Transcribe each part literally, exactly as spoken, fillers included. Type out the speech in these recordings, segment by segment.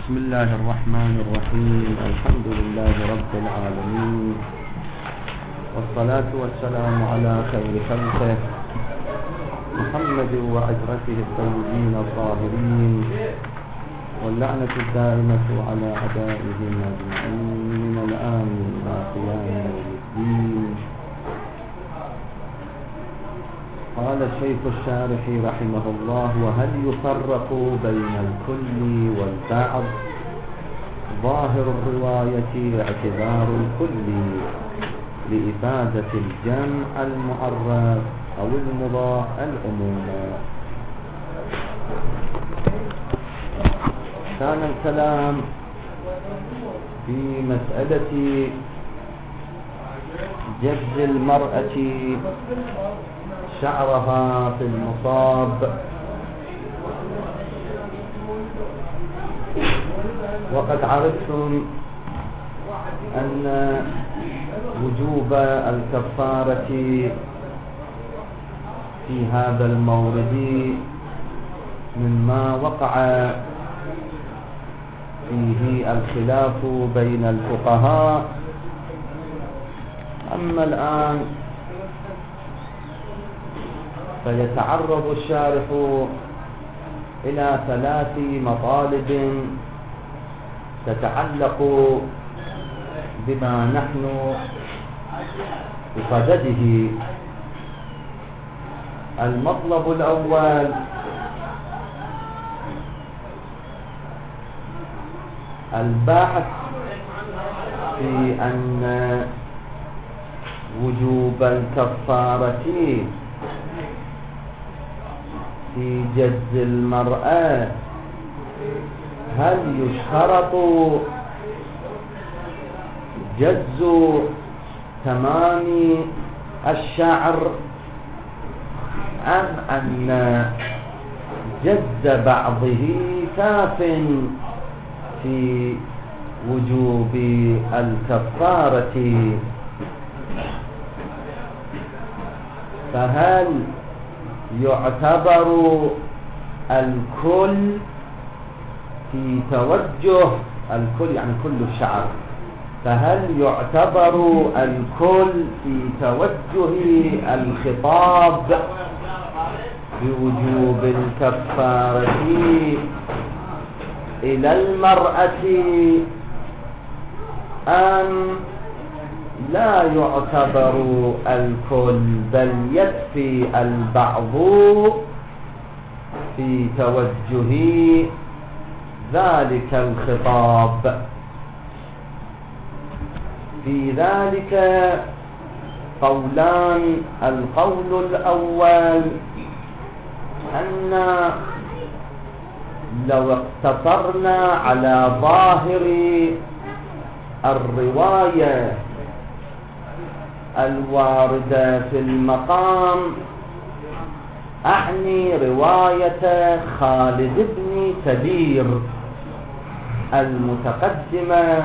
بسم الله الرحمن الرحيم. الحمد لله رب العالمين، والصلاة والسلام على خير خلقه محمد وعترته الطيبين الطاهرين، واللعنة الدائمة على أعدائهم أجمعين من الآن إلى قيام يوم الدين. قال الشيخ الشارحي رحمه الله: وهل يفرق بين الكل والبعض؟ ظاهر الرواية اعتبار الكل لإفادة الجمع المعرف أو المضاف العموم. كان الكلام في مسألة جز المرأة شعرها في المصاب، وقد عرفتم أن وجوب الكفارة في هذا المورد مما وقع فيه الخلاف بين الفقهاء. أما الآن فيتعرض الشارح إلى ثلاث مطالب تتعلق بما نحن بصدده. المطلب الأول البحث في أن وجوب الكفارة في جز المرأة هل يشترط جز تمام الشعر أم أن جز بعضه كاف في وجوب الكفارة؟ فهل يعتبر الكل في توجه الكل يعني كل الشعر، فهل يعتبر الكل في توجه الخطاب بوجوب الكفارة إلى المرأة أم لا يعتبر الكل بل يكفي البعض في توجه ذلك الخطاب؟ في ذلك قولان. القول الأول أن لو اقتصرنا على ظاهر الرواية الواردة في المقام، أعني رواية خالد بن كبير المتقدمة،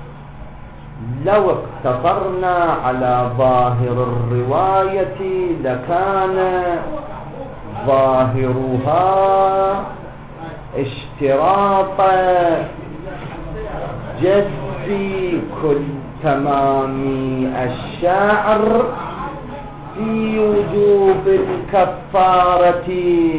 لو اقتصرنا على ظاهر الرواية لكان ظاهرها اشتراط جز كل تمام الشعر في وجوب الكفارة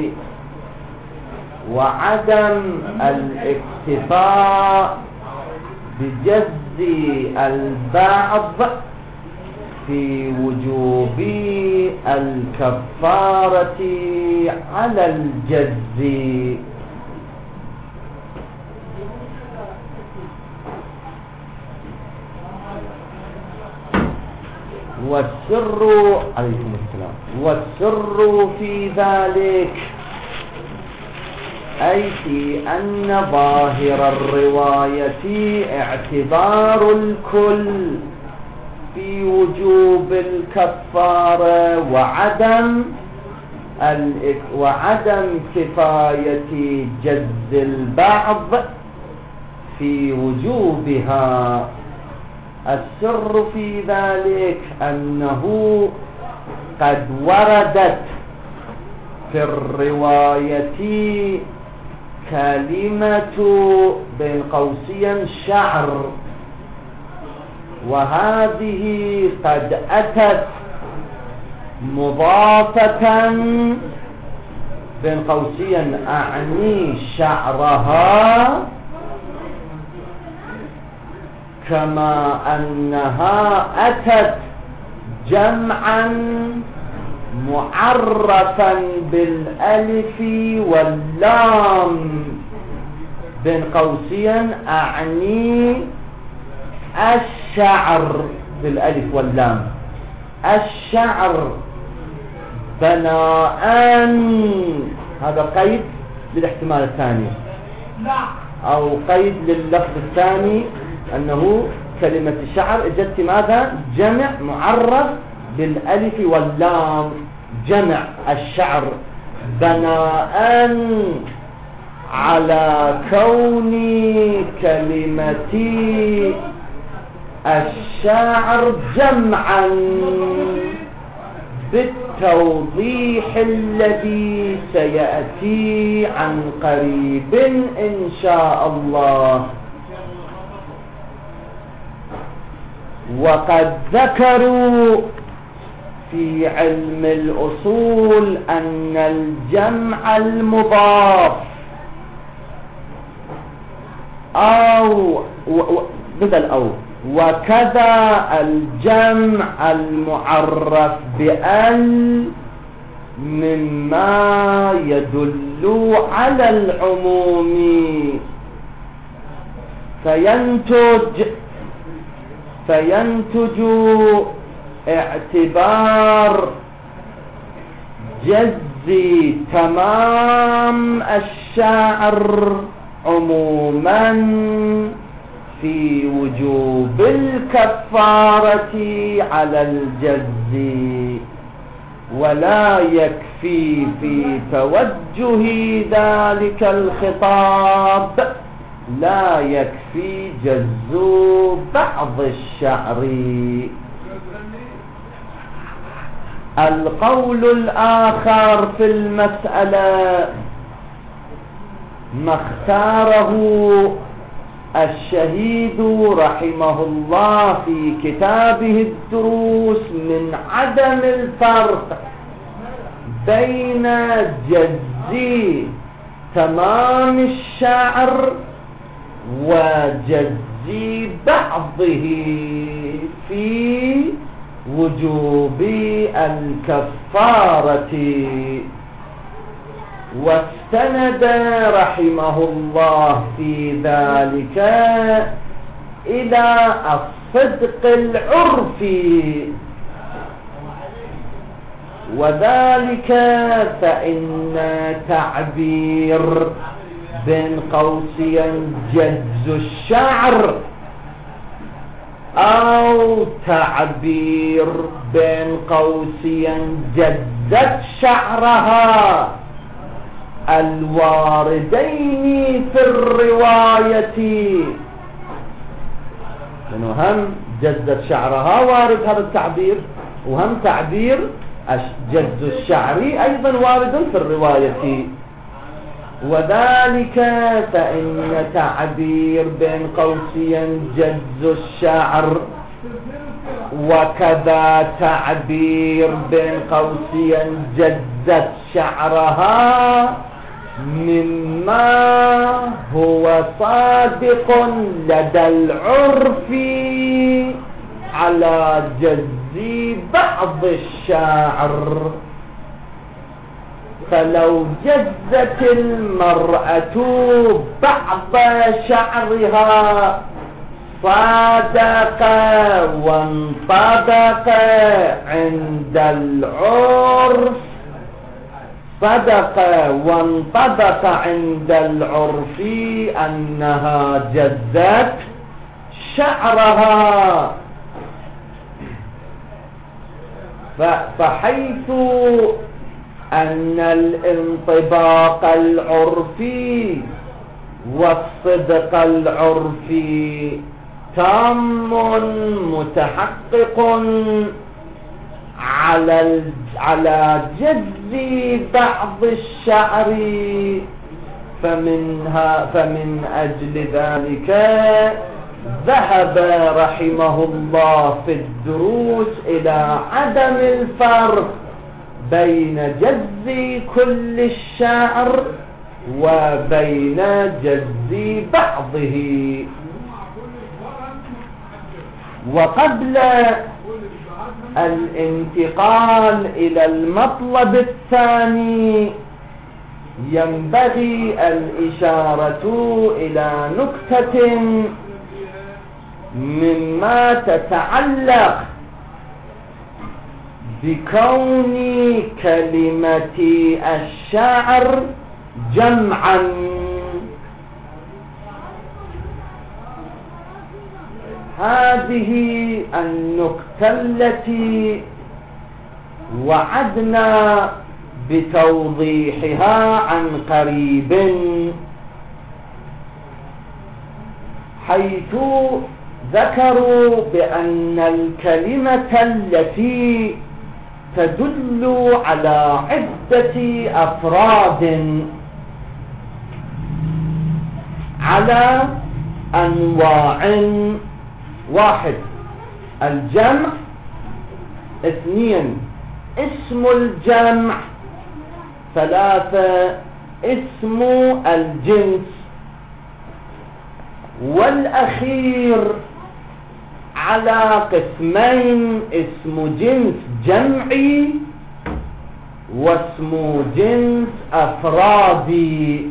وعدم الاكتفاء بجز البعض في وجوب الكفارة على الجز. والسر عليكم السلام والسر في ذلك أي في أن ظاهر الرواية اعتبار الكل في وجوب الكفارة وعدم وعدم كفاية جز البعض في وجوبها. السر في ذلك أنه قد وردت في الرواية كلمة بين قوسين شعر، وهذه قد أتت مضافة بين قوسين أعني شعرها، كما أنها أتت جمعا معرفا بالألف واللام بين قوسين أعني الشعر بالألف واللام. الشعر بناء، هذا قيد للاحتمال الثاني أو قيد لللفظ الثاني أنه كلمة الشعر اجت ماذا؟ جمع معرف بالألف واللام، جمع الشعر بناء على كون كلمتي الشاعر جمعا بالتوضيح الذي سيأتي عن قريب إن شاء الله. وقد ذكروا في علم الأصول أن الجمع المضاف أو بدل أو وكذا الجمع المعرف بأل مما يدل على العموم، فينتج فينتج اعتبار جز تمام الشعر عموما في وجوب الكفارة على الجز، ولا يكفي في توجه ذلك الخطاب، لا يكفي جز بعض الشعر. القول الآخر في المسألة ما اختاره الشهيد رحمه الله في كتابه الدروس من عدم الفرق بين جز تمام الشعر وجز بعضه في وجوب الكفارة، واستند رحمه الله في ذلك إلى الصدق العرفي، وذلك فإن تعبير بين قوسين جز الشعر أو تعبير بين قوسين جزت شعرها الواردين في الرواية، لأنه هم جزت شعرها وارد هذا التعبير، وهم تعبير جز الشعر أيضا وارد في الرواية، وذلك فإن تعبير بين قوسين جز الشعر وكذا تعبير بين قوسين جزت شعرها مما هو صادق لدى العرف على جز بعض الشعر. فلو جزت المرأة بعض شعرها صادق وانطبق عند العرف صدق وانطبق عند العرف أنها جزت شعرها، فحيث أن الانطباق العرفي والصدق العرفي تام متحقق على على جز بعض الشعر، فمنها فمن أجل ذلك ذهب رحمه الله في الدروس إلى عدم الفرق بين جز كل الشعر وبين جز بعضه. وقبل الانتقال إلى المطلب الثاني ينبغي الإشارة إلى نكتة مما تتعلق بكون كلمة الشعر جمعا. هذه النكتة التي وعدنا بتوضيحها عن قريب، حيث ذكروا بأن الكلمة التي تدل على عدة أفراد على أنواع: واحد الجمع، اثنين اسم الجمع، ثلاثة اسم الجنس، والأخير على قسمين: اسم جنس جمعي واسم جنس أفرادي.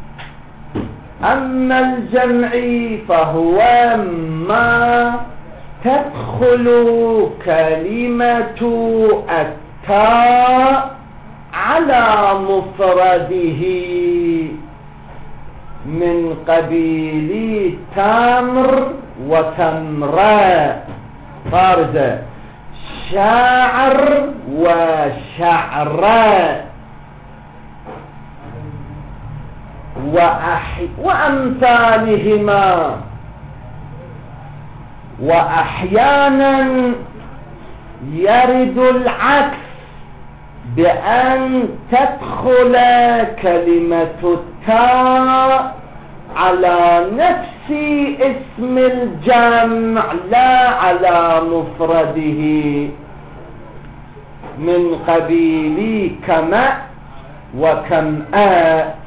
أما الجمعي فهو ما تدخل كلمة التاء على مفرده من قبيل تمر وتمراء، فارزة شاعر وشعراء، وأحي وأمثالهما. وأحيانا يرد العكس بأن تدخل كلمة التاء على نفس اسم الجمع لا على مفرده من قبيل كما وكمآ.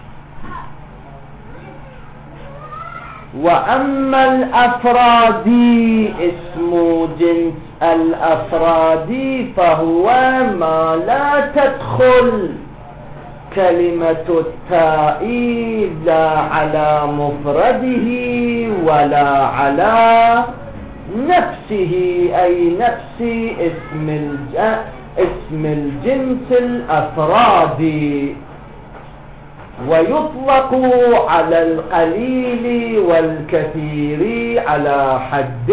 وأما الأفرادي اسم جنس الأفرادي فهو ما لا تدخل كلمة التاء لا على مفرده ولا على نفسه، أي نفس اسم الج... اسم الجنس الأفرادي. ويطلق على القليل والكثير على حد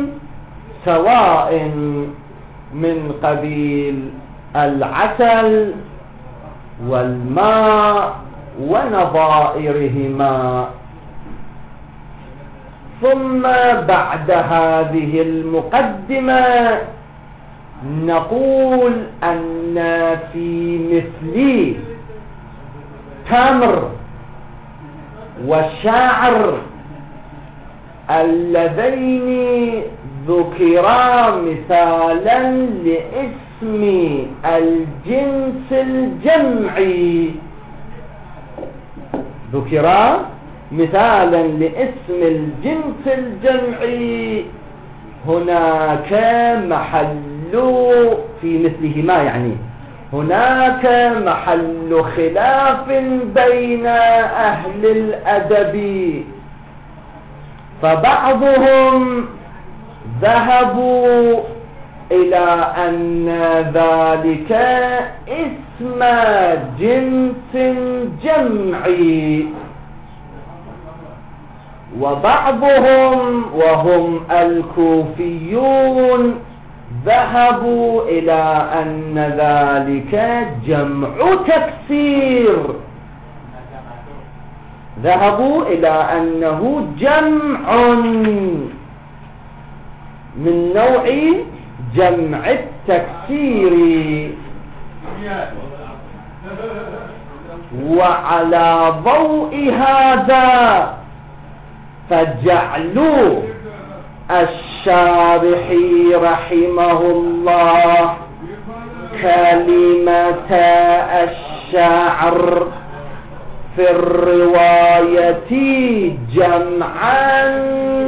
سواء من قبيل العسل والماء ونظائرهما. ثم بعد هذه المقدمة نقول أن في مثل تمر والشعر اللذين ذكرا مثالا لاسم الجنس الجمعي، ذكرا مثالا لاسم الجنس الجمعي، هناك محل في مثلهما، يعني هناك محل خلاف بين أهل الأدب، فبعضهم ذهبوا إلى أن ذلك اسم جنس جمعي، وبعضهم وهم الكوفيون ذهبوا إلى أن ذلك جمع تكسير، ذهبوا إلى أنه جمع من نوع جمع التكسير. وعلى ضوء هذا فجعلوا الشارح رحمه الله كلمة الشعر في الرواية جمعا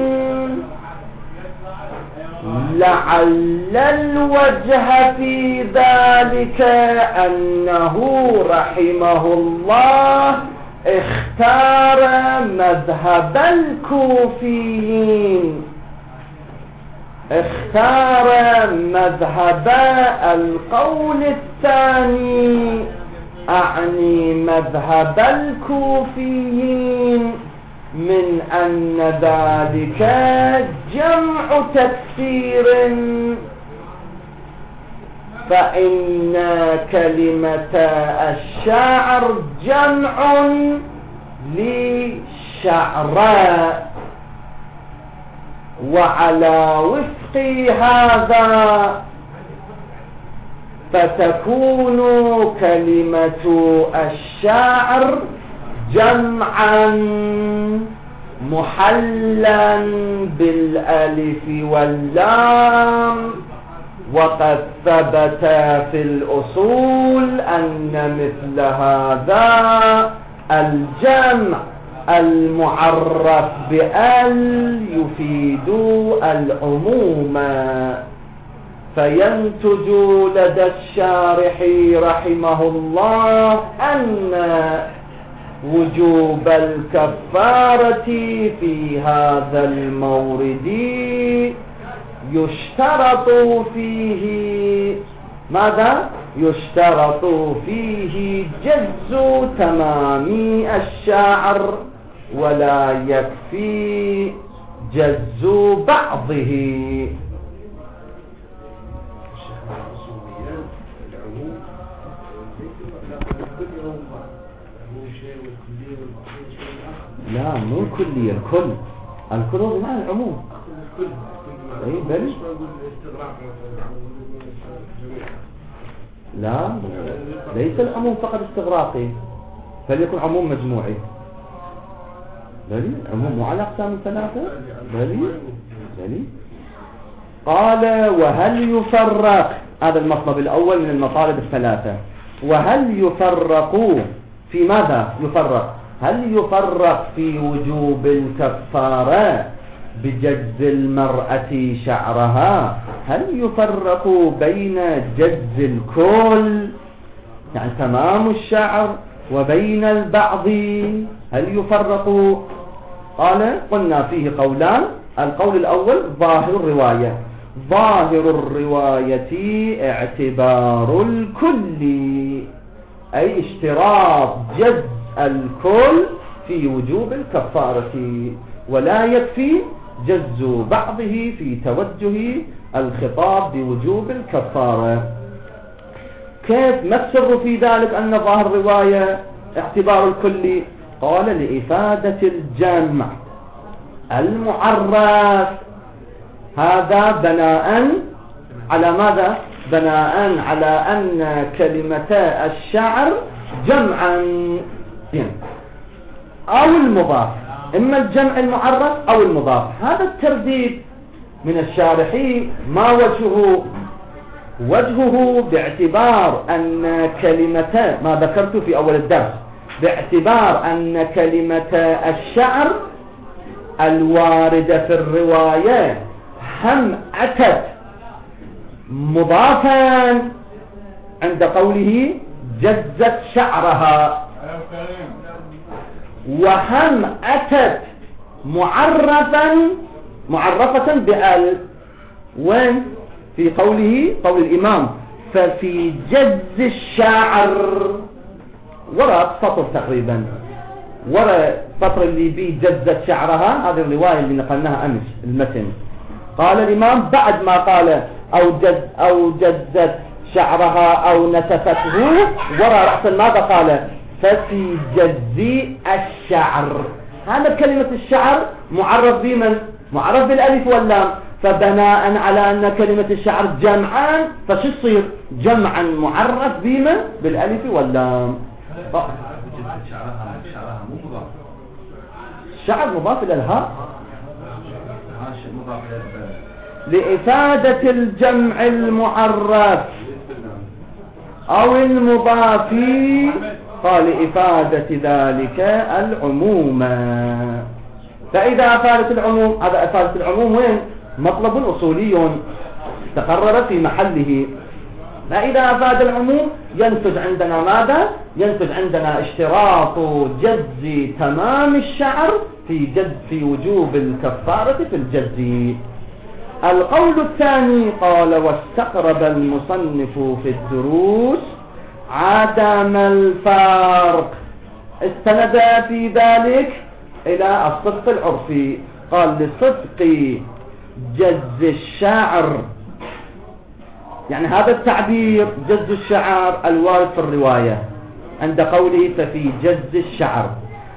لعل الوجه في ذلك أنه رحمه الله اختار مذهب الكوفيين، اختار مذهب القول الثاني، أعني مذهب الكوفيين، من أن ذلك جمع تكسير، فإن كلمة الشعر جمع لشعراء، وعلى وفق هذا فتكون كلمة الشعر جمعا محلا بالالف واللام، وقد ثبت في الأصول أن مثل هذا الجمع المعرف بأل يفيد العموم، فينتج لدى الشارح رحمه الله أن وجوب الكفارة في هذا المورد يشترط فيه ماذا؟ يشترط فيه جز تمام الشعر، ولا يكفي جز بعضه. لا مو كلي، الكل الكل هو بمعنى العموم. اي بل لا ليس العموم فقط استغراقي، فليكن عموم مجموعي. بل عموم على اقسام ثلاثه. بل بل قال وهل يفرق، هذا المطلب الاول من المطالب الثلاثه، وهل يفرق في ماذا؟ يفرق هل يفرق في وجوب الكفارة بجز المرأة شعرها؟ هل يفرق بين جز الكل يعني تمام الشعر وبين البعض؟ هل يفرق؟ قال قلنا فيه قولان. القول الأول ظاهر الرواية، ظاهر الرواية اعتبار الكل، أي اشتراط جز الكل في وجوب الكفارة، ولا يكفي جز بعضه في توجه الخطاب بوجوب الكفارة. كيف؟ ما السر في ذلك أن ظاهر الرواية اعتبار الكل؟ قال لإفادة الجمع المعرف، هذا بناء على ماذا؟ بناء على أن كلمتا الشعر جمعا أو المضاف، إما الجمع المعرف أو المضاف. هذا الترتيب من الشارحين ما وجهه؟ وجهه باعتبار أن كلمة ما ذكرت في أول الدرس، باعتبار أن كلمة الشعر الواردة في الرواية هم أتت مضافا عند قوله جزت شعرها، وهم أتت معرفا معرفة بأل، وين؟ في قوله قول الإمام ففي جز الشعر، وراء سطر تقريبا، وراء سطر اللي بيه جزت شعرها، هذه الرواية اللي نقلناها أمس المتن. قال الإمام بعد ما قال أو جز أو جزت شعرها أو نتفته، وراء رأس ماذا قال؟ ففي جز الشعر. هذا كلمة الشعر معرف بمن؟ معرف بالألف واللام، فبناء على أن كلمة الشعر جمعان فشو تصير؟ جمعا معرف بمن؟ بالألف واللام. شعرها شعرها مو مضاف. الشعر مضاف إلى الهاء مضاف لإفادة الجمع المعرف أو المضاف، قال لإفادة ذلك العموم. فإذا أفادت العموم، هذا أفادت العموم وين؟ مطلب أصولي تقرر في محله. فإذا أفاد العموم ينتج عندنا ماذا؟ ينتج عندنا اشتراط جز تمام الشعر في جز في وجوب الكفارة في الجز. القول الثاني قال واستقرب المصنف في الدروس عدم الفرق، استند في ذلك إلى الصدق العرفي، قال لصدق جز الشعر، يعني هذا التعبير جز الشعر الوارد في الرواية عند قوله ففي جز الشعر،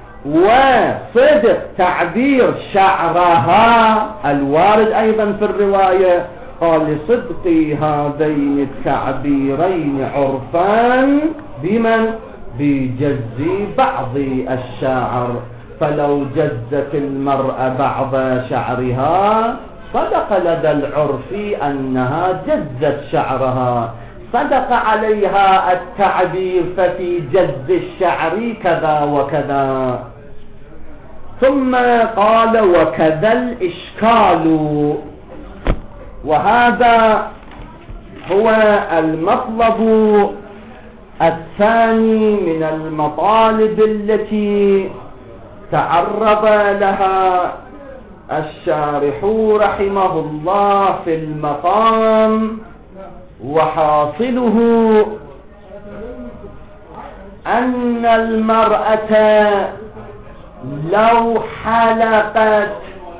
وصدق تعبير شعرها الوارد أيضا في الرواية، قال لصدق هذين التعبيرين عرفان بمن؟ بجز بعض الشعر. فلو جزت المرأة بعض شعرها صدق لدى العرف أنها جزت شعرها، صدق عليها التعبير ففي جز الشعر كذا وكذا. ثم قال وكذا الإشكال، وهذا هو المطلب الثاني من المطالب التي تعرض لها الشارح رحمه الله في المقام، وحاصله أن المرأة لو حلقت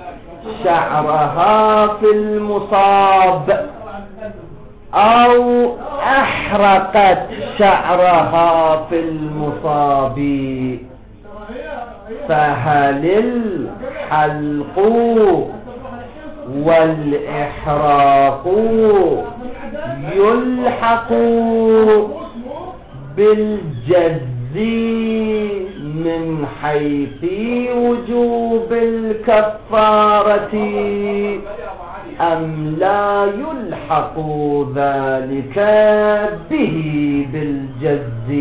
شعرها في المصاب أو أحرقت شعرها في المصاب، فهل الحلق والإحراق يلحق بالجز من حيث وجوب الكفارة أم لا يلحق ذلك به بالجز؟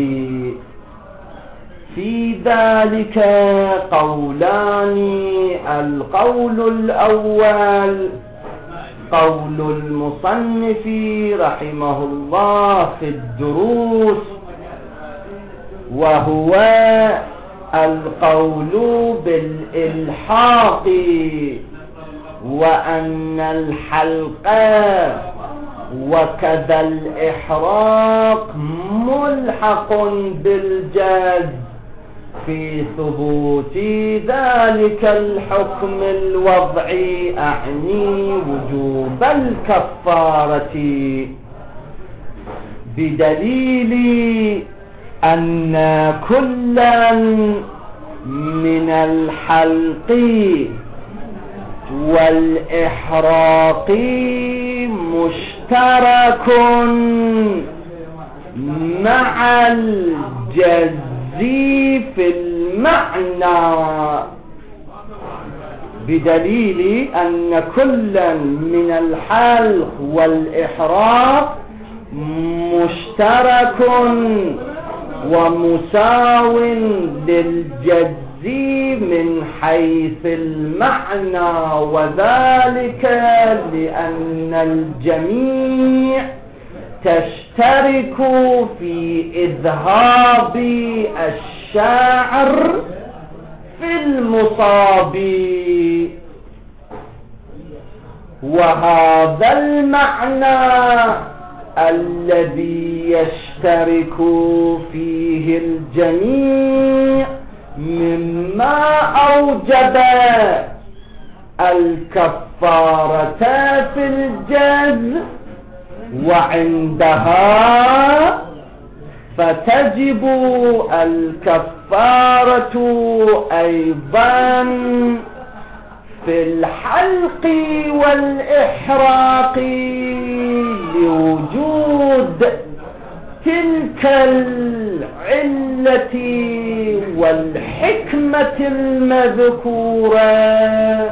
في ذلك قولان. القول الأول قول المصنف رحمه الله في الدروس، وهو القول بالإلحاق، وأن الحلق وكذا الإحراق ملحق بالجز في ثبوت ذلك الحكم الوضعي، أعني وجوب الكفارة، بدليل أن كلا من الحلق والإحراق مشترك مع الجز في المعنى، بدليل أن كلا من الحلق والإحراق مشترك ومساو للجز من حيث المعنى، وذلك لأن الجميع تشترك في إذهاب الشاعر في المصاب، وهذا المعنى الذي يشترك فيه الجميع مما أوجب الكفارة في الجز، وعندها فتجب الكفارة أيضا في الحلق والإحراق لوجود تلك العلة والحكمة المذكورة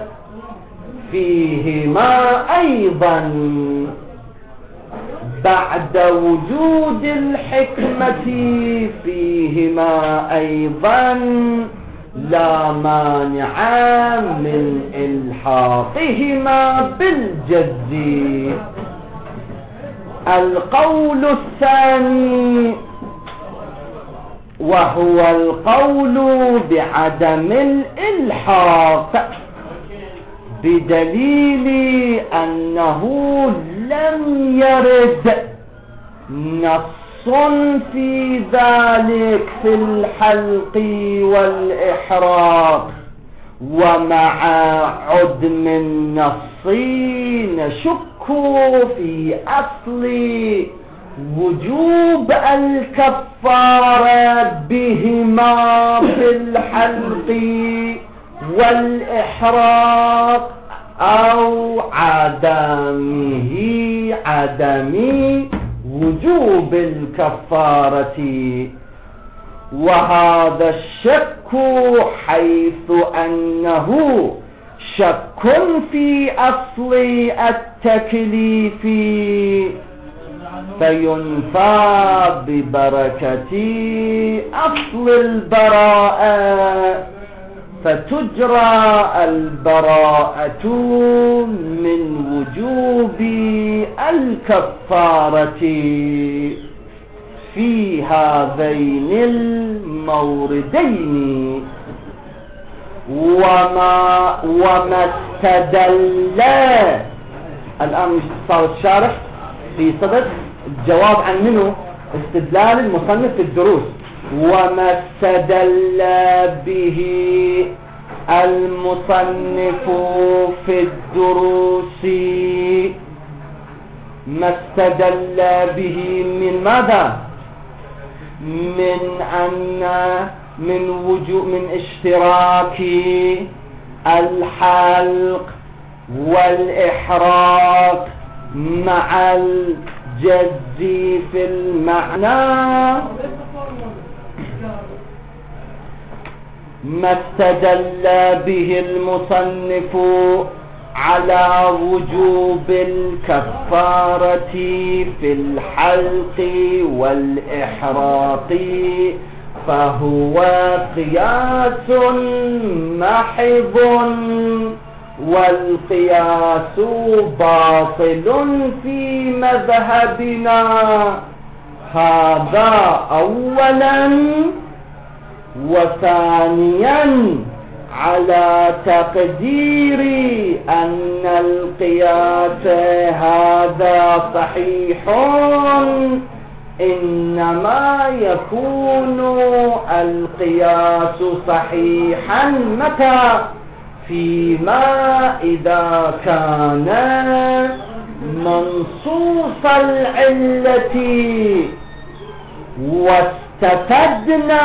فيهما أيضا بعد وجود الحكمة فيهما أيضا لا مانع من إلحاقهما بالجز. القول الثاني وهو القول بعدم الإلحاق بدليل أنه لم يرد نص في ذلك في الحلق والإحراق، ومع عدم النص نشك في أصل وجوب الكفارة بهما في الحلق والإحراق أو عدمه عدم وجوب الكفارة. وهذا الشك حيث أنه شك في أصل التكليف فينفى ببركة أصل البراءة، فتجرى البراءة من وجوب الكفارة في هذين الموردين. وما وما استدل الآن صار الشارح في صدد الجواب عن منه استدلال المصنف في الدروس. وما استدل به المصنف في الدروس، ما استدل به من ماذا؟ من أن من وجوء من اشتراك الحلق والإحراق مع الجز في المعنى، ما استدل به المصنف على وجوب الكفارة في الحلق والإحراق فهو قياس محض، والقياس باطل في مذهبنا. هذا أولا. وثانيا على تقدير أن القياس هذا صحيح، إنما يكون القياس صحيحا متى؟ فيما إذا كان منصوص العلة واستفدنا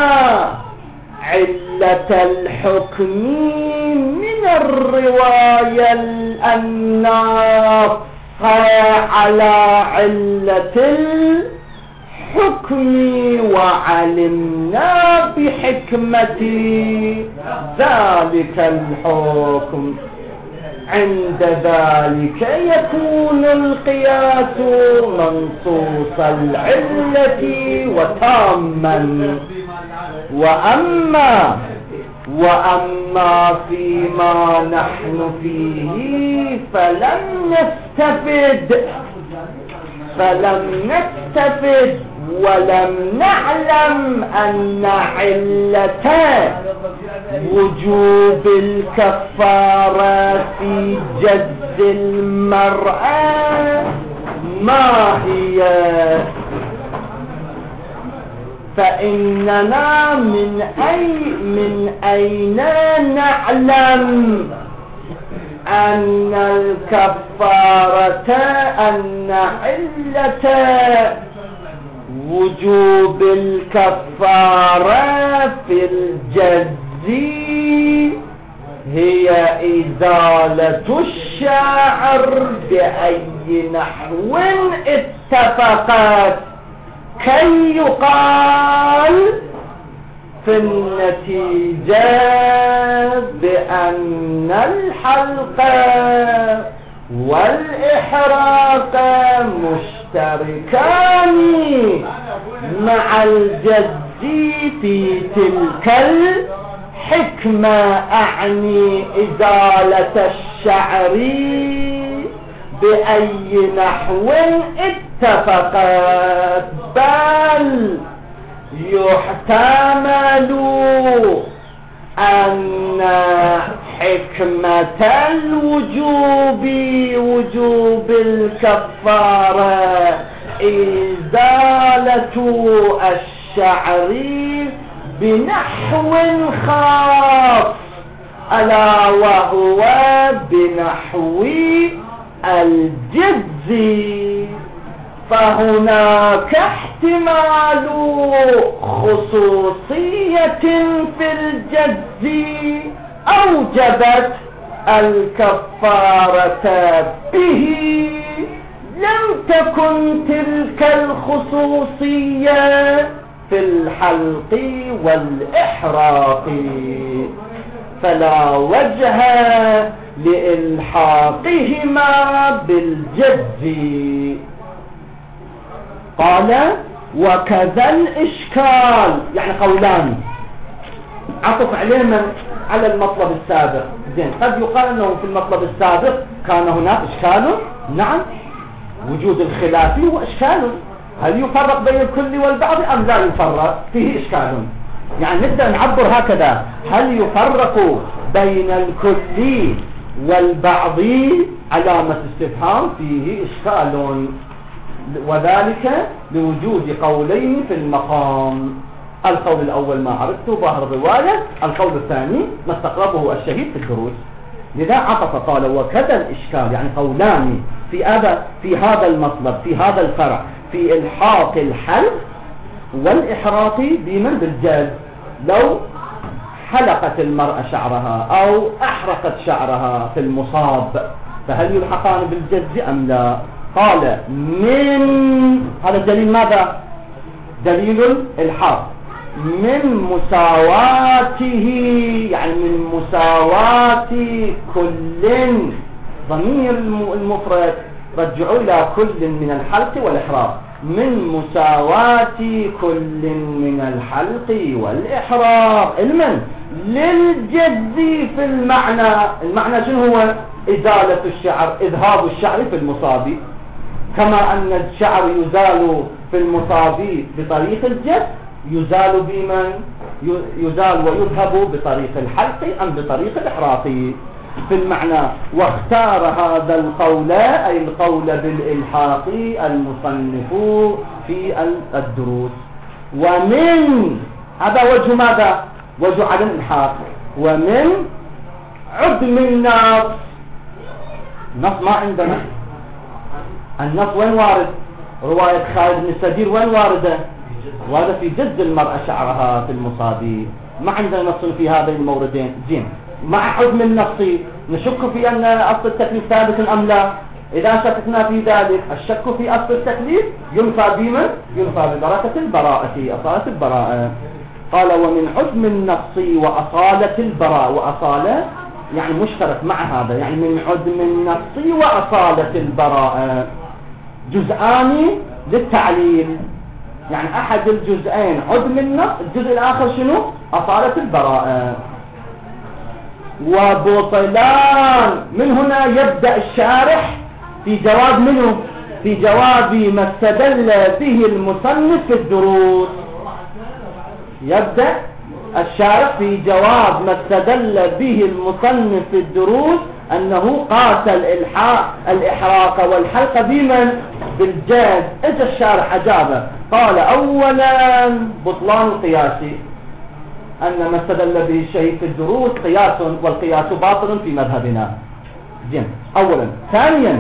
علة الحكم من الرواية الناصة على علة الحكم، وعلمنا بحكمة ذلك الحكم. عند ذلك يكون القياس منصوص العلة وتاما. وأما وأما فيما نحن فيه فلم نستفد فلم نستفد ولم نعلم أن علة وجوب الكفارة في جز المرأة ما هي، فإننا من أي من أين نعلم أن الكفارة أن علة وجوب الكفارة في الجز هي إزالة الشعر بأي نحو اتفقت، كي يقال في النتيجة بأن الحلق والإحراق مشتركان مع الجز في تلك الحكمة، أعني إزالة الشعر بأي نحو اتفقت، بل يحتمل أن حكمة الوجوب وجوب الكفارة إزالة الشعر بنحو خاص، ألا وهو بنحو الجز، فهناك احتمال خصوصية في الجز أوجبت الكفارة به، لم تكن تلك الخصوصية في الحلق والإحراق، فلا وجه لإلحاقهما بالجز. قال وكذا الإشكال، يعني قولان عطف عليهما على المطلب السابق. زين، قد يقال أنه في المطلب السابق كان هناك إشكال، نعم، وجود الخلاف هو إشكال، هل يفرق بين الكل والبعض أم لا يفرق؟ فيه إشكال، يعني نبدأ نعبر هكذا، هل يفرق بين الكل والبعض؟ علامة استفهام، فيه إشكال، وذلك لوجود قولين في المقام. القول الأول ما عرفته ظاهر الرواية، القول الثاني ما استقربه الشهيد في الدروس. لذا عطف قال وكذا الإشكال، يعني قولان في هذا في هذا المطلب، في هذا الفرع، في إلحاق الحلق والإحراق بمن بالجاز. لو حلقت المرأة شعرها أو أحرقت شعرها في المصاب، فهل يلحقان بالجز أم لا؟ قال من، هذا دليل ماذا؟ دليل الإلحاق، من مساواته، يعني من مساواة كل، ضمير المفرد رجعوا إلى كل من الحلق والإحراق، من مساواة كل من الحلق والإحراق المن للجز في المعنى. المعنى شنو هو؟ إزالة الشعر، إذهاب الشعر في المصاب، كما أن الشعر يزال في المصاب بطريق الجز، يزال بمن؟ يزال ويذهب بطريق الحلق أم بطريق الإحراق في المعنى. واختار هذا القول، أي القول بالإلحاق، المصنف في الدروس. ومن، هذا وجه ماذا؟ وجه عدم الإلحاق. ومن عدم النص، النص ما عندنا، النص وين وارد؟ رواية خالد بن السدير وين واردة؟ وهذا في جز المرأة شعرها في المصاب، ما عندنا نص في هذين الموردين. زين، مع حكم النص نشك في أن أصل التكليف ثابت أم لا؟ إذا شككنا في ذلك، الشك في أصل التكليف ينفى بمن؟ ينفى ببركة البراءة، أصالة البراءة. قال ومن حكم النص وأصالة البراءة، وأصالة يعني مشترك مع هذا، يعني من عدم النص وأصالة البراءة جزءان للتعليل، يعني أحد الجزئين عدم النص، الجزء الآخر شنو؟ أصالة البراءة. وبطلان، من هنا يبدأ الشارح في جواب منه؟ في جواب ما استدل به المصنف في الدروس. يبدأ الشارح في جواب ما استدل به المصنف في الدروس أنه قاس الإلحاق الإحراق والحلق بمن؟ بالجاز. إنت الشارح أجابه، قال أولا بطلان القياس، أن ما استدل به الشيء في الدروس قياس، والقياس باطل في مذهبنا. جن أولا. ثانيا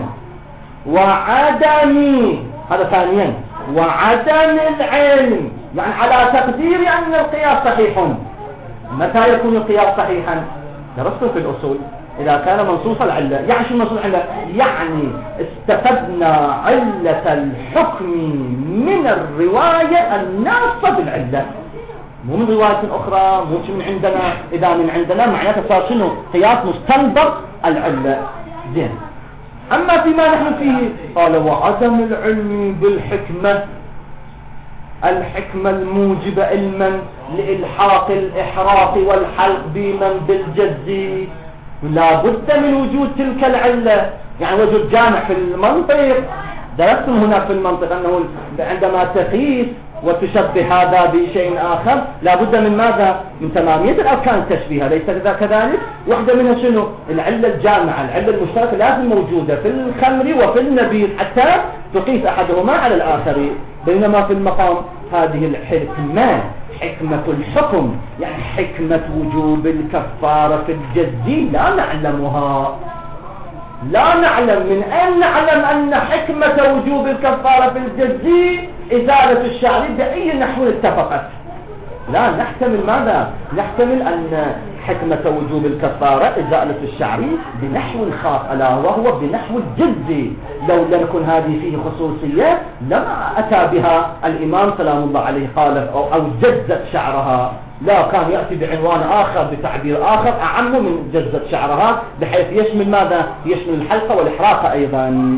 وعدم، هذا ثانيا، وعدم العلم، يعني على تقدير أن القياس صحيح. متى يكون القياس صحيحا؟ درسته في الأصول، إذا كان منصوص العلة. يعني شو منصوص العلة؟ يعني استفدنا علة الحكم من الرواية الناصة بالعلة، مو من رواية أخرى، مو من عندنا. إذا من عندنا معناته صار شنو؟ قياس مستنبط العلة. زين. أما فيما نحن فيه قال وعدم العلم بالحكمة، الحكمة الموجبة علما لإلحاق الإحراق والحلق بمن بالجز، لا بد من وجود تلك العلة. يعني وجود جامع في المنطق، درستم هنا في المنطق أنه عندما تقيس وتشبه هذا بشيء آخر لا بد من ماذا؟ من تمامية الأركان التشبيه، ليس كذلك؟ واحدة منها شنو؟ العلة الجامعة، العلة المشتركة لازم موجودة في الخمر وفي النبيذ حتى تقيس أحدهما على الآخر. بينما في المقام هذه الحكمة حكمة الحكم، يعني حكمة وجوب الكفارة في الجزي لا نعلمها، لا نعلم. من أين نعلم أن حكمة وجوب الكفارة في الجزي إزالة الشعر؟ بأي نحو اتفقت؟ لا نحتمل ماذا؟ نحتمل أن حكمة وجوب الكفارة إزالة الشعر بنحو خاص ألا وهو بنحو الجزي. لو لم يكن هذه فيه خصوصية لما أتى بها الإمام سلام الله عليه قال أو, أو جزت شعرها، لا كان يأتي بعنوان آخر بتعبير آخر أعم من جزت شعرها، بحيث يشمل ماذا؟ يشمل الحلقة والإحراق أيضا.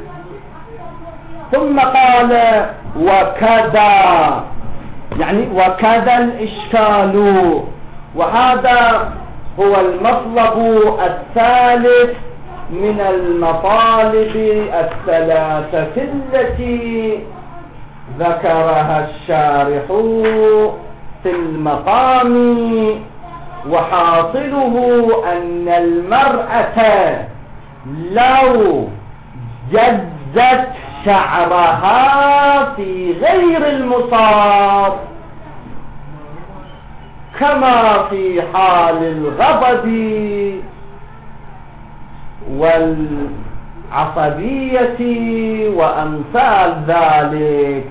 ثم قال وكذا، يعني وكذا الإشكال، وهذا هو المطلب الثالث من المطالب الثلاثة التي ذكرها الشارح في المقام. وحاصله أن المرأة لو جزت شعرها في غير المصاب كما في حال الغضب والعصبية وأمثال ذلك،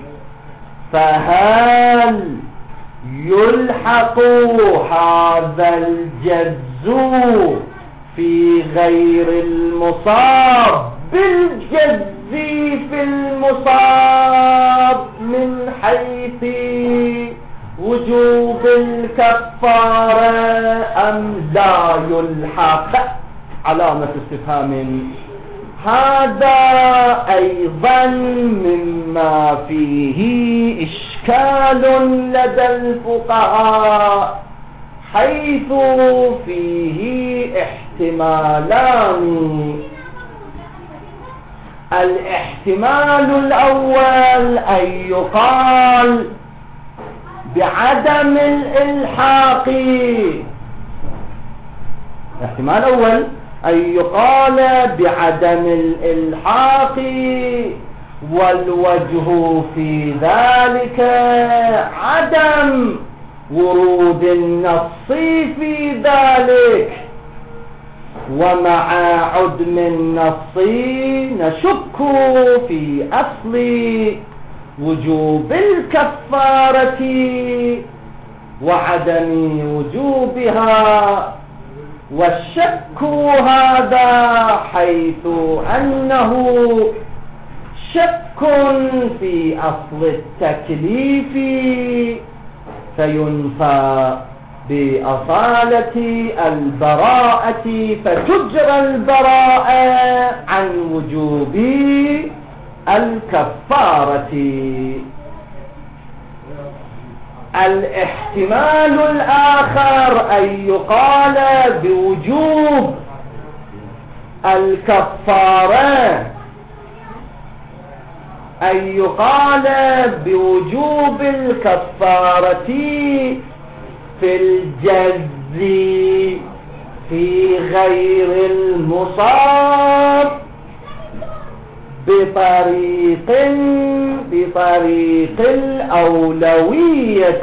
فهل يلحق هذا الجز في غير المصاب بالجز في المصاب من حيث وجوب الكفارة أم لا يلحق؟ علامة استفهام. هذا أيضا مما فيه إشكال لدى الفقهاء، حيث فيه احتمالان. الاحتمال الأول أن يقال بعدم الإلحاق، الاحتمال الأول أن يقال بعدم الإلحاق، والوجه في ذلك عدم ورود النص في ذلك، ومع عدم النص نشك في أصل وجوب الكفارة وعدم وجوبها. والشك هذا حيث أنه شك في أصل التكليف فينفى بأصالة البراءة، فتجرى البراءة عن وجوب الكفارة. الاحتمال الآخر أن يقال بوجوب الكفارة، أن يقال بوجوب الكفارة في الجز في غير المصاب بطريق بطريق الأولوية،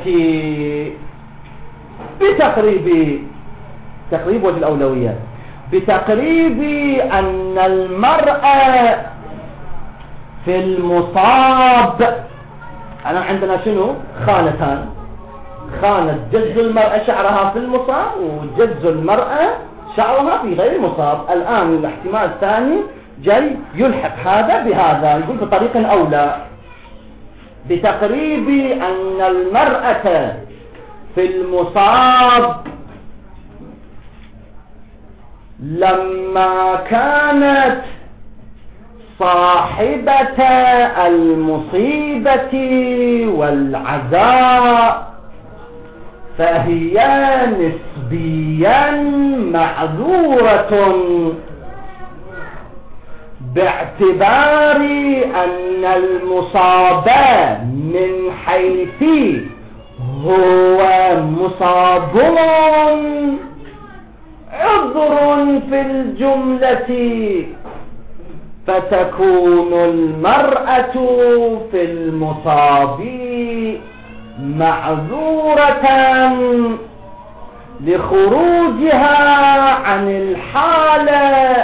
بتقريب تقريب وجه الأولوية، بتقريب أن المرأة في المصاب. أنا عندنا شنو؟ خانتان، خانة جز المرأة شعرها في المصاب، وجز المرأة إن شاء الله ما في غير المصاب. الآن الاحتمال الثاني جاي يلحق هذا بهذا، يقول بطريق أولى بتقريب أن المرأة في المصاب لما كانت صاحبة المصيبة والعزاء فهي نسبيا معذورة باعتبار أن المصاب من حيث هو مصاب عذر في الجملة، فتكون المرأة في المصاب معذورة لخروجها عن الحالة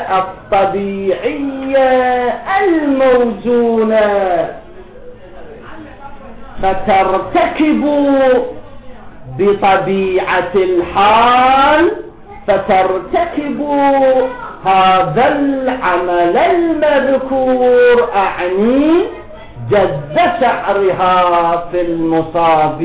الطبيعية الموزونة، فترتكب بطبيعة الحال فترتكب هذا العمل المذكور، أعني جز شعرها في المصاب.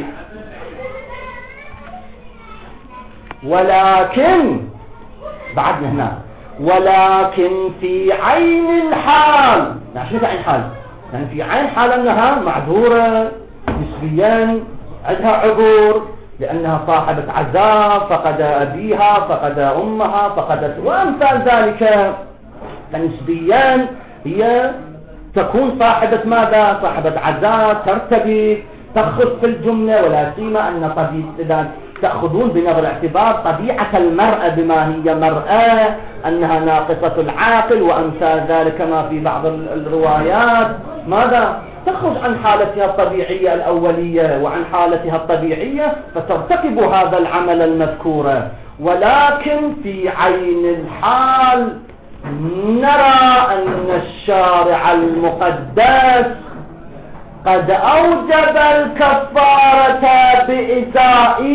ولكن بعدنا هنا ولكن في عين الحال، يعني شنو في عين الحال؟ يعني في عين حال أنها معذورة نسبيا، عندها عذر لأنها صاحبة عزاء، فقد أبيها، فقد أمها، فقدت وأمثال ذلك، فنسبيا هي تكون صاحبة ماذا؟ صاحبة عزاء، ترتبك، تأخذ في الجملة، ولا سيما أن طبيعة تأخذون بنظر الاعتبار طبيعة المرأة بما هي مرأة، أنها ناقصة العاقل وأمثال ذلك ما في بعض الروايات، ماذا؟ تخرج عن حالتها الطبيعية الأولية وعن حالتها الطبيعية، فترتكب هذا العمل المذكور. ولكن في عين الحال نرى أن الشارع المقدس قد أوجب الكفارة بإزاء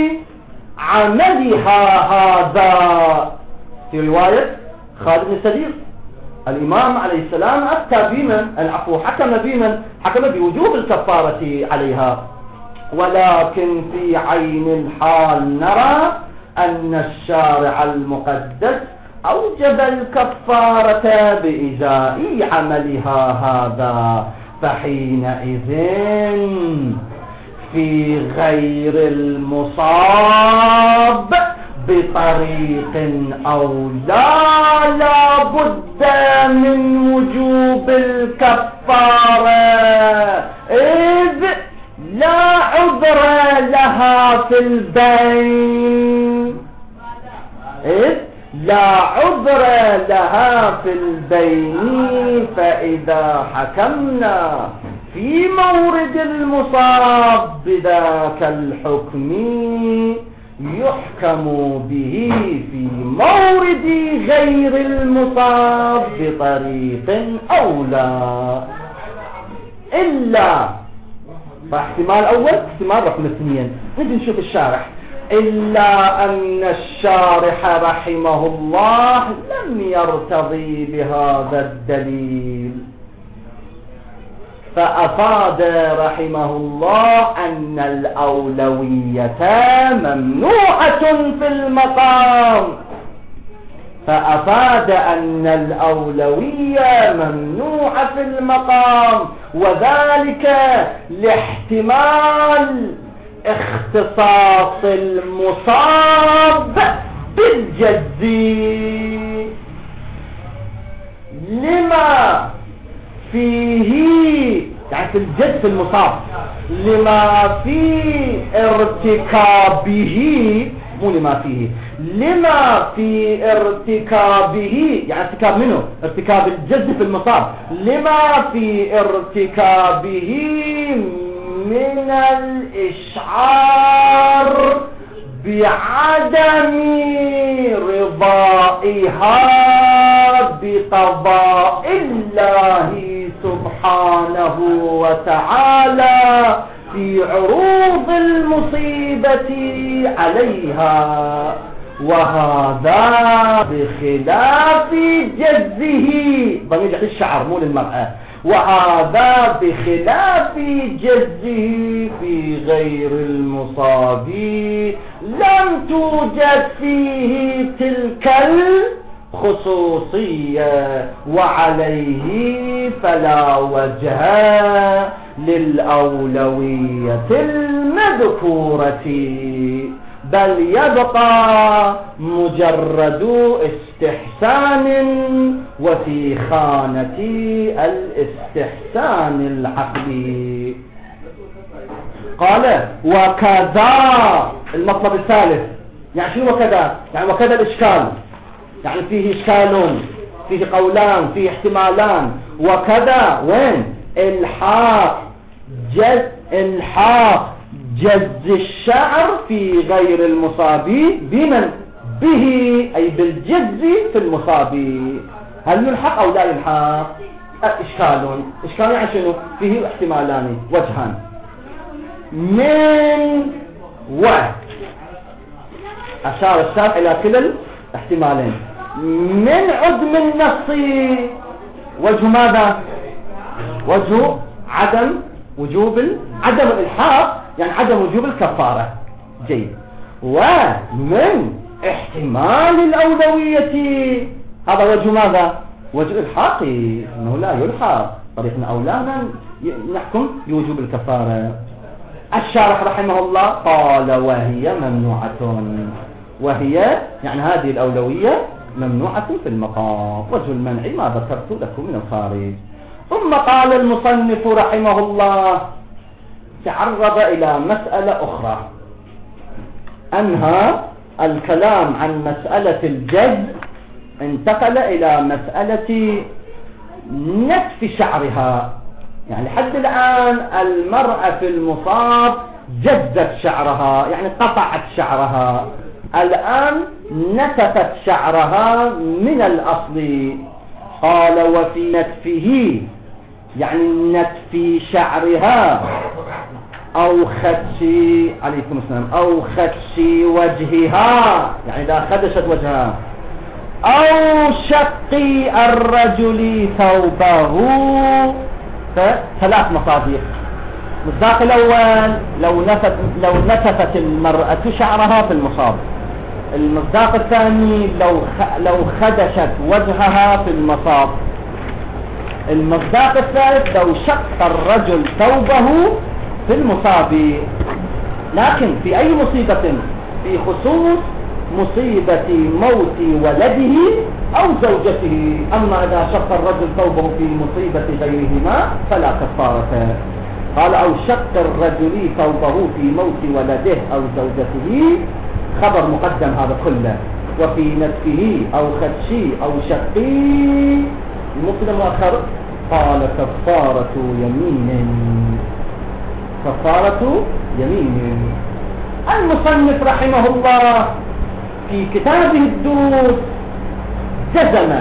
عملها هذا. في رواية خالد بن سدير الإمام عليه السلام أفتى بمن العفو حكم بمن حكم بوجوب الكفارة عليها. ولكن في عين الحال نرى أن الشارع المقدس أوجب الكفارة بإزاء عملها هذا، فحينئذ في غير المصاب بطريق أولى لا بد من وجوب الكفارة، إذ لا عذر لها في البين إذ لا عذر لها في البين فإذا حكمنا في مورد المصاب بذاك الحكم يحكم به في مورد غير المصاب بطريق أولى. إلا فاحتمال أول احتمال رقم اثنين، نجي نشوف الشارح. إلا أن الشارح رحمه الله لم يرتضي بهذا الدليل، فأفاد رحمه الله أن الأولوية ممنوعة في المقام فأفاد أن الأولوية ممنوعة في المقام وذلك لاحتمال اختصاص المصاب بالجز، لما فيه يعني في الجد في المصاب لما في ارتكابه مو لما فيه لما في ارتكابه يعني ارتكاب منه ارتكاب الجد في المصاب لما في ارتكابه من الإشعار بعدم رضائها بقضاء الله سبحانه وتعالى في عروض المصيبة عليها، وهذا بخلاف جزه، ضمير يعطي الشعر مو للمرأة، وهذا بخلاف جزه في غير المصاب لم توجد فيه تلك الخصوصية، وعليه فلا وجه للأولوية المذكورة، بل يبقى مجرد استحسان وفي خانة الاستحسان العقلي. قال وكذا المطلب الثالث. يعني شنو وكذا؟ يعني وكذا الإشكال، يعني فيه إشكال، فيه قولان، فيه احتمالان. وكذا وين؟ الحاق جز الحاق جز الشعر في غير المصاب بمن به، أي بالجز في المصاب. هل يلحق أو لا يلحق؟ إشكال. إشكال يعني شنو؟ فيه احتمالان وجهان. من و أشار الشارع إلى كلا الاحتمالين. من عدم النص وجه ماذا؟ وجه عدم وجوب عدم الإلحاق، يعني عدم وجوب الكفارة. جيد. ومن احتمال الأولوية، هذا وجه ماذا؟ وجه الحاق، إنه لا يلحق. طريقنا أولانا نحكم بوجوب الكفارة. الشارح رحمه الله قال وهي ممنوعة، وهي يعني هذه الأولوية ممنوعة في المقام. وجه المنع ما ذكرت لكم من الخارج. ثم قال المصنف رحمه الله تعرض إلى مسألة أخرى، أنهى الكلام عن مسألة الجز، انتقل إلى مسألة نتف شعرها. يعني لحد الآن المرأة في المصاب جزت شعرها، يعني قطعت شعرها. الآن نتفت شعرها من الأصل. قال وفي نتفه، يعني نتف شعرها أو خدش عليكم السلام أو خدش وجهها، يعني إذا خدشت وجهها، أو شق الرجل ثوبه. ثلاث مصادر. المصداق الأول لو نتفت, لو نتفت المرأة شعرها في المصاب. المصداق الثاني لو لو خدشت وجهها في المصاب. المصداق الثالث لو شق الرجل ثوبه في المصاب. لكن في أي مصيبة؟ في خصوص مصيبة موت ولده أو زوجته. أما إذا شق الرجل ثوبه في مصيبة غيرهما فلا كفارة. قال أو شق الرجل ثوبه في موت ولده أو زوجته، خبر مقدم هذا كله. وفي نتفه أو خدشي أو شقي المبتدا مؤخر. قال كفارة يمين، كفارة يمين. المصنف رحمه الله في كتابه الدروس جزم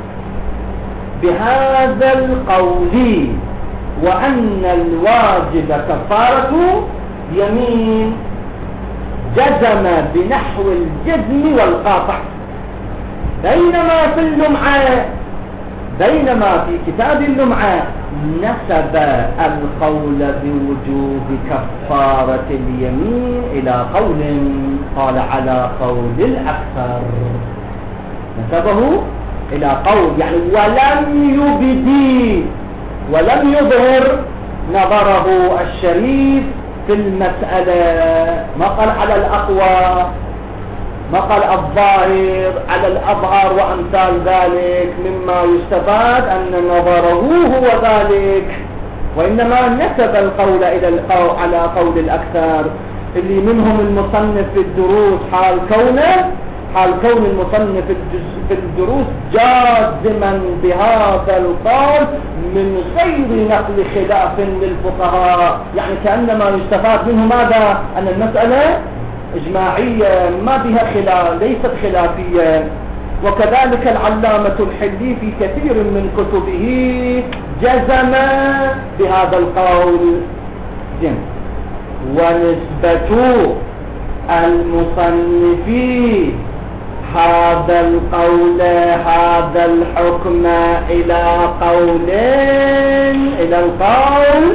بهذا القول، وأن الواجب كفارة يمين. جزم بنحو الجزم والقاطع، بينما في اللمعة بينما في كتاب اللمعة نسب القول بوجوب كفارة اليمين إلى قول، قال على قول الأكثر. نسبه إلى قول يعني ولم يبدي ولم يظهر نظره الشريف في المسألة. ما قال على الأقوى، ما قال الظاهر على الأظهر وأمثال ذلك، مما يستفاد أن نظره هو ذلك. وإنما نسب القول إلى القول على قول الأكثر، اللي منهم المصنف في الدروس حال كونه حال كون المصنف في الدروس جازما بهذا القول من غير نقل خلاف للفقهاء. يعني كأنما يستفاد منه ماذا؟ أن المسألة إجماعية ما بها خلاف، ليست خلافية. وكذلك العلامة الحلي في كثير من كتبه جزم بهذا القول. جم. ونسبة المصنف هذا القول هذا الحكم إلى قولين إلى القول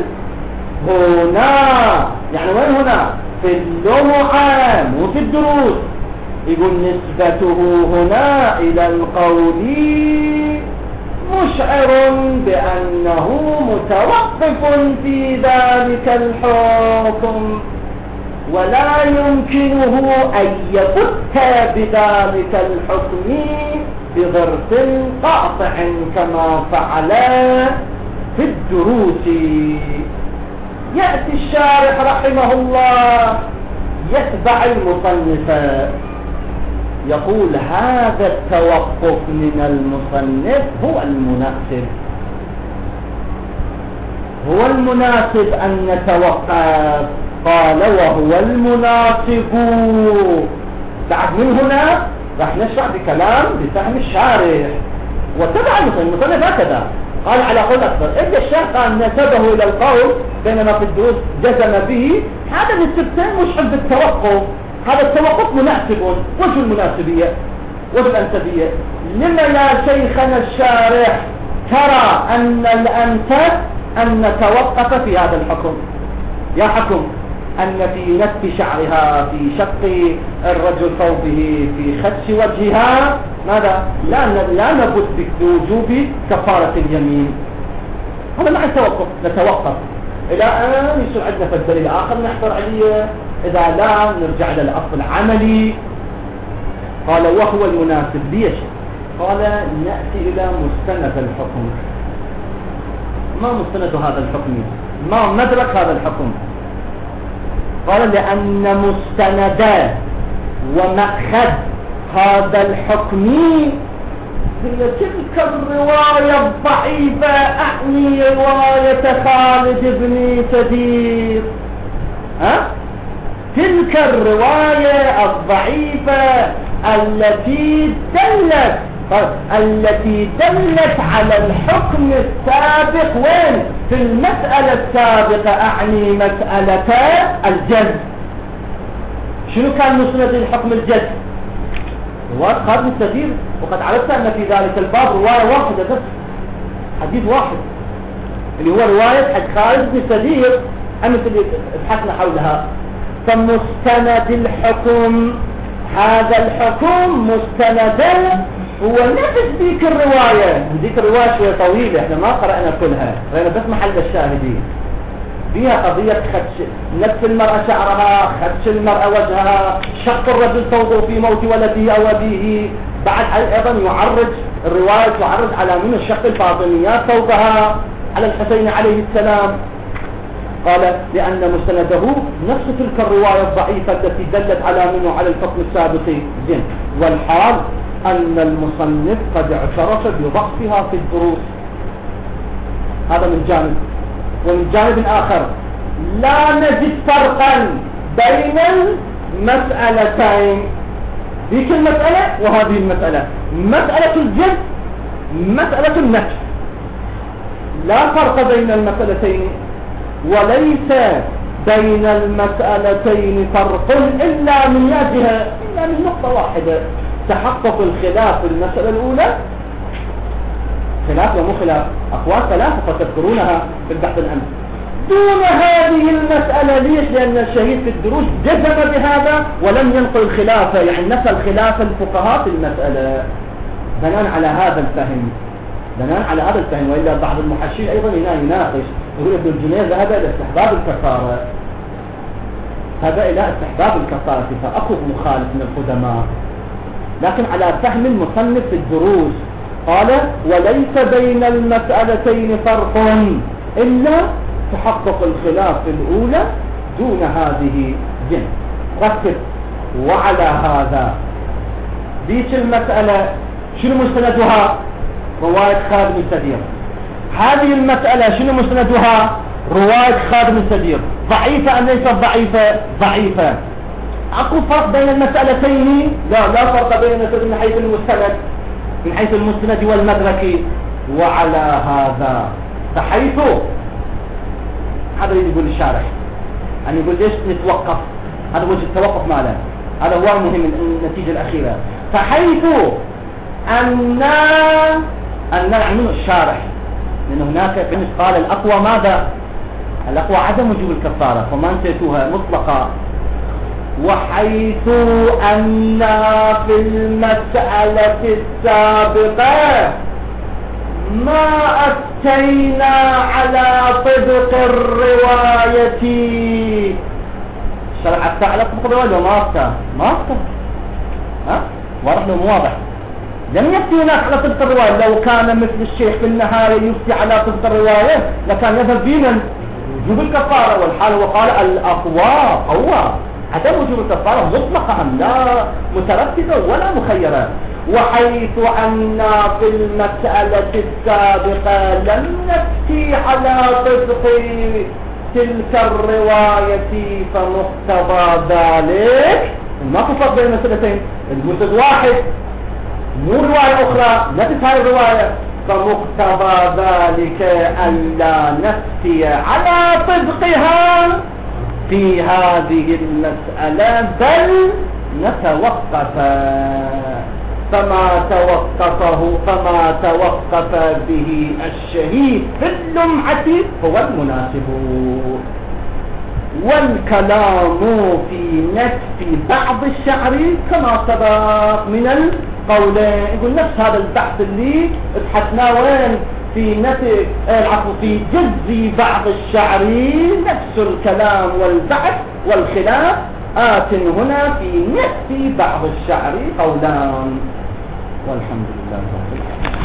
هنا، يعني وين هنا؟ في اللمعة مو في الدروس. يقول نسبته هنا إلى القول مشعر بأنه متوقف في ذلك الحكم، ولا يمكنه أن يفك بذلك الحكم بظرف قاطع كما فعل في الدروس. يأتي الشارح رحمه الله يتبع المصنف، يقول هذا التوقف من المصنف هو المناسب، هو المناسب أن نتوقف. قال وهو المناسب. بعد من هنا راح نشرح بكلام بفهم الشارح وتبع المصنف هكذا قال على قول أكثر. إذا الشارح قال نسبه إلى القول بينما في الدروس جزم به، هذا نسبتين مش حب التوقف. هذا التوقف مناسب. وجه المناسبية وجه الأنسبية. لما يا شيخنا الشارح ترى أن الأنسب أن نتوقف في هذا الحكم؟ يا حكم أن في نتف شعرها، في شق الرجل ثوبه، في خدش وجهها، ماذا؟ لا لا نبت بوجوب كفارة اليمين. هذا معنى التوقف. نتوقف إلى أن يصير عندنا في الدليل آخر نحضر عليه، إذا لا نرجع إلى الأصل العملي. قال وهو المناسب. ليش؟ قال نأتي إلى مستند الحكم. ما مستند هذا الحكم؟ ما مدرك هذا الحكم؟ قال لأن مستند ومأخذ هذا الحكم هي تلك الرواية الضعيفة، أعني رواية خالد بن سدير. ها؟ تلك الرواية الضعيفة التي دلت التي دلت على الحكم السابق. وين؟ في المسألة السابقة، أعني مسألة الجد. شنو كان مسند الحكم الجد؟ رواية خالد بن سدير، وقد عرفت أن في ذلك الباب رواية واحدة بس، حديث واحد اللي هو رواية حق خالد بن سدير أمثل اللي بحثنا حولها. فمستند الحكم، هذا الحكم مستندا هو نفس ذيك الرواية. ذيك الرواية شوية طويلة، احنا ما قرأنا كلها، رأينا بس محل الشاهدين. فيها قضية خدش نفس المرأة شعرها، خدش المرأة وجهها، شق الرجل ثوبه في موت ولده أو أبيه. بعد أيضا يعرج الرواية تعرج على من الشق الفاطميات ثوبها على الحسين عليه السلام. قال لأن مستنده نفس تلك الرواية الضعيفة التي دلت على منه على الحكم السابق. زين. والحال أن المصنف قد اعترف بضعفها في الدروس. هذا من جانب. ومن جانب آخر لا نجد فرقا بين المسألتين، ذيك المسألة وهذه المسألة. مسألة الجد مسألة النفس، لا فرق بين المسألتين، وليس بين المسألتين فرق إلا من جهة، إلا من نقطة واحدة. تحقق الخلاف في المسألة الأولى، خلاف ومو خلاف، أقوال ثلاثة فتذكرونها في البحث الأمس، دون هذه المسألة. ليش؟ لأن الشهيد في الدروس جزم بهذا ولم ينقل الخلافة، يعني نفى الخلاف الفقهاء في المسألة بناء على هذا الفهم، بناء على هذا الفهم. وإلا بعض المحشين أيضا هنا يناقش، يقول ابن الجنيد ذهب إلى استحباب الكفارة، هذا إلى استحباب الكفارة، فأخذ مخالف من القدماء، لكن على فهم المصنف في الدروس. قال وليس بين المسألتين فرق إلا تحقق الخلاف الأولى دون هذه. جن ركب. وعلى هذا ديش المسألة شنو مستندها؟ رواية خالد بن سدير. هذه المسألة شنو مستندها؟ رواية خالد بن سدير. ضعيفة أم ليست ضعيفة؟ ضعيفة. أكو فرق بين المسألتين؟ لا لا فرق بين المسألتين من حيث المستند، من حيث المستند والمدرك. وعلى هذا بحيث هذا اللي يقول الشارح، يعني يقول ليش نتوقف، هذا وجه التوقف ماله، هذا هو المهم النتيجة الأخيرة. فحيث أن أن يعني الشارح، لأن هناك في قال الأقوى ماذا؟ الأقوى عدم وجوب الكفارة، فما انتهتوها مطلقة. وحيث أن في المسألة السابقة ما أتينا على طبق الرواية، شرعت على طبق الرواية وما أفتى ما أفتى ها واضح له واضح، لم يفتي هناك على طبق الرواية. لو كان مثل الشيخ في النهاية يفتي على طبق الرواية لكان يذهب بمن وجوب الكفارة، والحال وقال الأقوى قوى عدم وجوب الكفارة مطلقا لا مترتبة ولا مخيرة. وحيث أن في المسألة السابقة لم نفتي على طبق تلك الرواية فمقتضى ذلك ما تفرق بين المسألتين، المسند واحد مو رواية أخرى نفس هذه الرواية، فمقتضى ذلك ألا نفتي على طبقها في هذه المسألة بل نتوقف، فما توقفه فما توقف به الشهيد في اللمعة هو المناسب. والكلام في نتف بعض الشعر كما سبق من القولين، يقول نفس هذا البحث اللي ابحثناه وين في نتف العفو في جز بعض الشعر، نفس الكلام والبحث والخلاف آت هنا في نتف بعض الشعر قولان، والحمد لله رب العالمين.